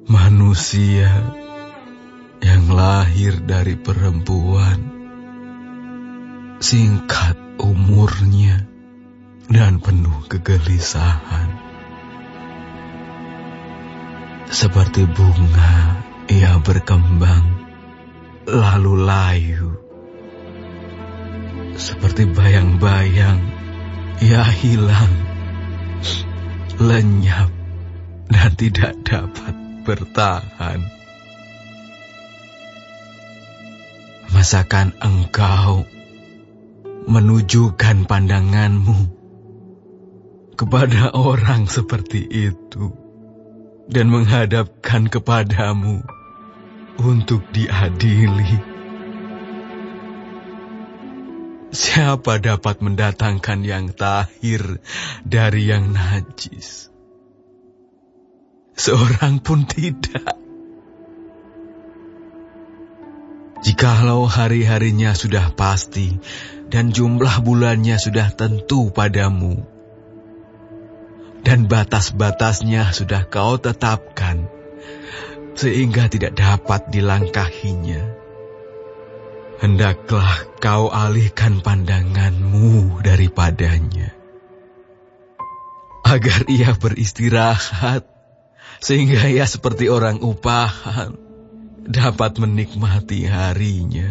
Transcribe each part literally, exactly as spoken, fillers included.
Manusia yang lahir dari perempuan, singkat umurnya dan penuh kegelisahan. Seperti bunga ia berkembang lalu layu. Seperti bayang-bayang ia hilang, lenyap dan tidak dapat bertahan. Masakan engkau menunjukkan pandanganmu kepada orang seperti itu dan menghadapkan kepadamu untuk diadili? Siapa dapat mendatangkan yang tahir dari yang najis? Seorang pun tidak. Jikalau hari-harinya sudah pasti dan jumlah bulannya sudah tentu padamu, dan batas-batasnya sudah kau tetapkan, sehingga tidak dapat dilangkahinya, hendaklah kau alihkan pandanganmu daripadanya, agar ia beristirahat, sehingga ia seperti orang upahan dapat menikmati harinya.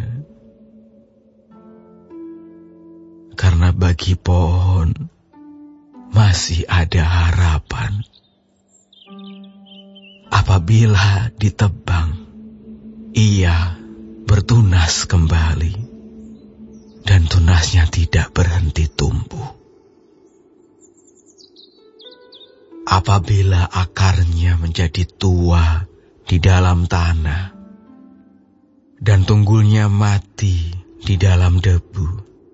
Karena bagi pohon masih ada harapan. Apabila ditebang, ia bertunas kembali, dan tunasnya tidak berhenti tumbuh. Apabila akarnya menjadi tua di dalam tanah, dan tunggulnya mati di dalam debu,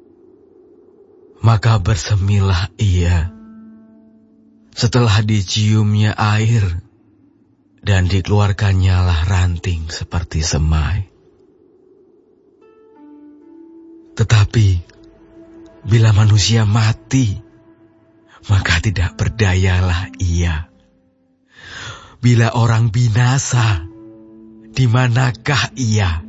maka bersemilah ia setelah diciumnya air, dan dikeluarkannya lah ranting seperti semai. Tetapi bila manusia mati, maka tidak berdayalah ia. Bila orang binasa, di manakah ia?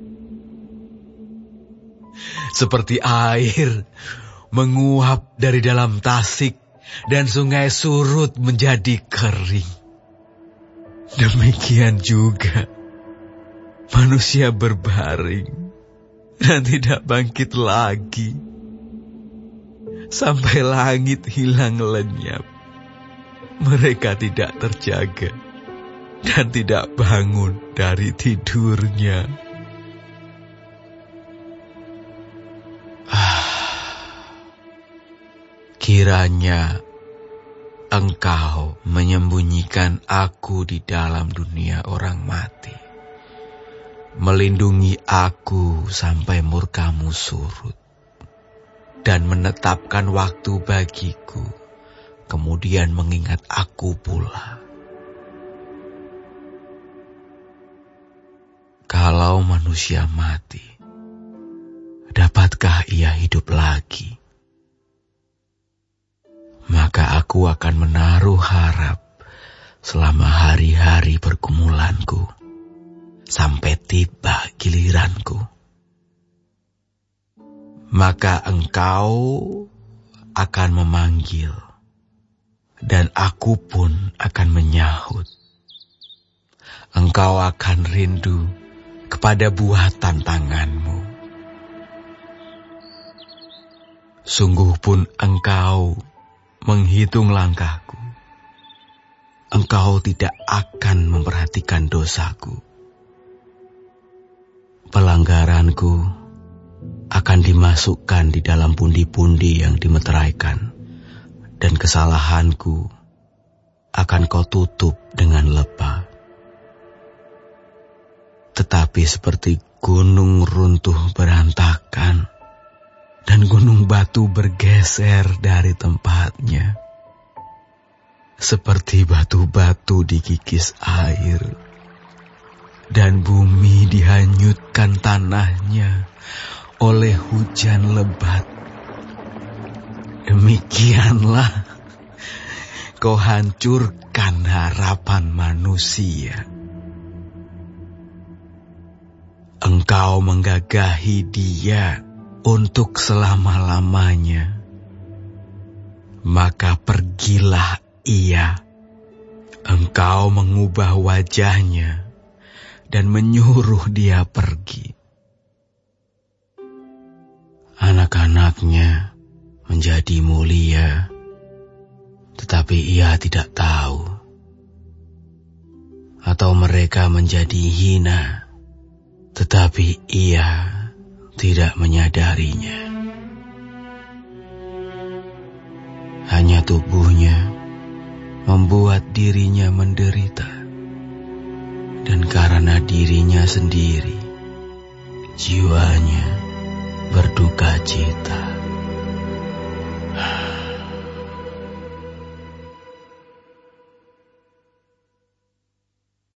Seperti air menguap dari dalam tasik dan sungai surut menjadi kering, demikian juga manusia berbaring dan tidak bangkit lagi sampai langit hilang lenyap. Mereka tidak terjaga dan tidak bangun dari tidurnya. Kiranya engkau menyembunyikan aku di dalam dunia orang mati, melindungi aku sampai murkamu surut, dan menetapkan waktu bagiku, kemudian mengingat aku pula. Kalau manusia mati, dapatkah ia hidup lagi? Maka aku akan menaruh harap selama hari-hari pergumulanku, sampai tiba giliranku. Maka engkau akan memanggil, dan aku pun akan menyahut. Engkau akan rindu kepada buatan tanganmu. Sungguh pun engkau menghitung langkahku. Engkau tidak akan memperhatikan dosaku. Pelanggaranku akan dimasukkan di dalam pundi-pundi yang dimeteraikan, dan kesalahanku akan kau tutup dengan lebah. Tetapi seperti gunung runtuh berantakan, dan gunung batu bergeser dari tempatnya, seperti batu-batu dikikis air, dan bumi dihanyutkan tanahnya oleh hujan lebat. Demikianlah kau hancurkan harapan manusia. engkau menggagahi dia untuk selama-lamanya, maka pergilah ia. Engkau mengubah wajahnya dan menyuruh dia pergi. Anak-anaknya menjadi mulia, tetapi ia tidak tahu. Atau mereka menjadi hina, tetapi ia tidak menyadarinya. Hanya tubuhnya membuat dirinya menderita, dan karena dirinya sendiri, jiwanya berduka cita.